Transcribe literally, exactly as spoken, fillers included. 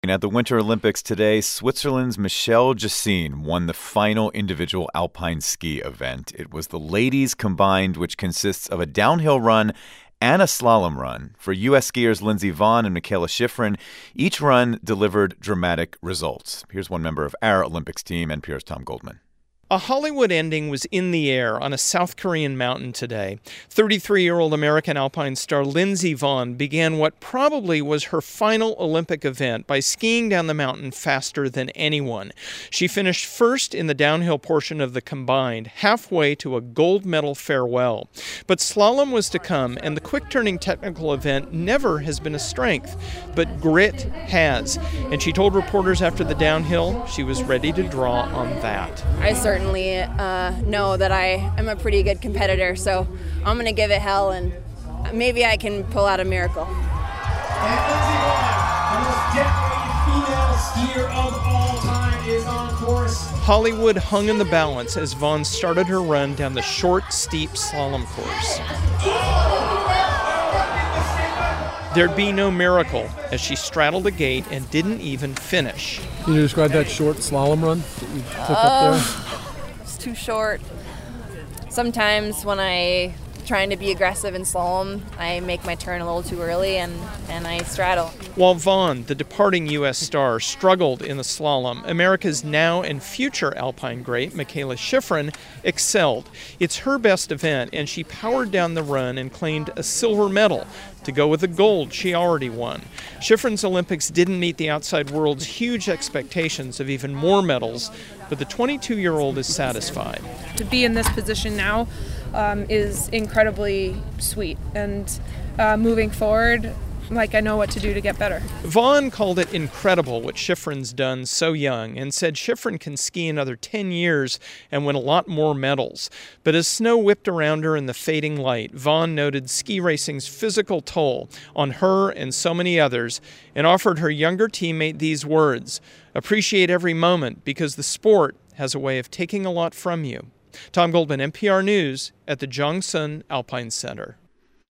And at the Winter Olympics today, Switzerland's Michelle Jacine won the final individual alpine ski event. It was the ladies combined, which consists of a downhill run and a slalom run. For U S skiers Lindsey Vonn and Mikaela Shiffrin, each run delivered dramatic results. Here's one member of our Olympics team, N P R's Tom Goldman. A Hollywood ending was in the air on a South Korean mountain today. thirty-three-year-old American alpine star Lindsey Vonn began what probably was her final Olympic event by skiing down the mountain faster than anyone. She finished first in the downhill portion of the combined, halfway to a gold medal farewell. But slalom was to come, and the quick-turning technical event never has been a strength, but grit has. And she told reporters after the downhill she was ready to draw on that. I certainly uh, know that I am a pretty good competitor, so I'm going to give it hell, and maybe I can pull out a miracle. And Lindsey Vonn, the most decorated female skier of all time, is on course. Hollywood hung in the balance as Vonn started her run down the short, steep slalom course. There'd be no miracle as she straddled the gate and didn't even finish. Can you describe that short slalom run that you took uh, up there? It's too short. Sometimes when I trying to be aggressive in slalom, I make my turn a little too early and, and I straddle. While Vonn, the departing U S star, struggled in the slalom, America's now and future alpine great, Mikaela Shiffrin, excelled. It's her best event, and she powered down the run and claimed a silver medal to go with the gold she already won. Shiffrin's Olympics didn't meet the outside world's huge expectations of even more medals, but the twenty-two-year-old is satisfied. To be in this position now um, is incredibly sweet, and uh, moving forward, like I know what to do to get better. Vonn called it incredible what Shiffrin's done so young and said Shiffrin can ski another ten years and win a lot more medals. But as snow whipped around her in the fading light, Vonn noted ski racing's physical toll on her and so many others and offered her younger teammate these words: appreciate every moment because the sport has a way of taking a lot from you. Tom Goldman, N P R News at the Jongsun Alpine Center.